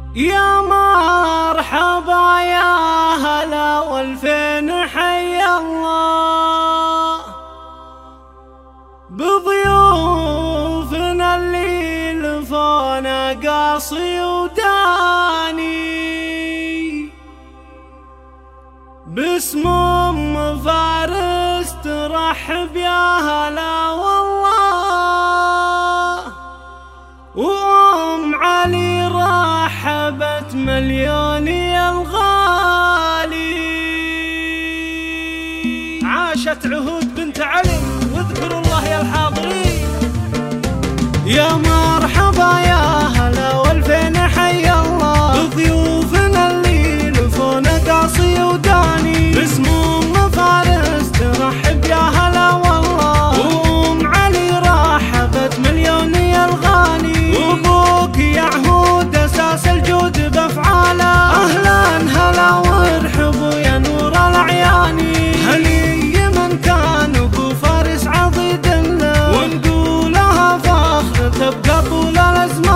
يا مرحبا يا هلا والفين حيا الله بضيوفنا اللي لفونا قاصي وداني باسم ام فارس ترحب يا هلا والله وام علي رحبت مليوني الغالي. عاشت عهود بنت علي واذكروا الله يا الحاضرين. يا مرحبا يا هلا والفين حيا الله بضيوفنا اللي لفونا قاصي وداني باسم ام فارس ترحب يا هلا والله وام علي رحبت مليوني الغالي وابوك يا عهود اساس الجود بافعاله. اهلا هلا وارحبوا يا نور العياني هني من كان ابو فارس عضيد له ونقولها فخر تبقى طول الازمان.